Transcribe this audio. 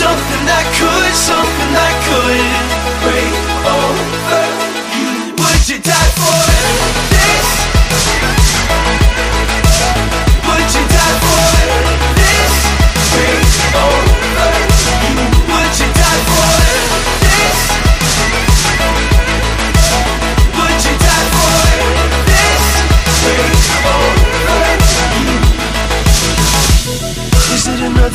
something that could break over you. Would you die for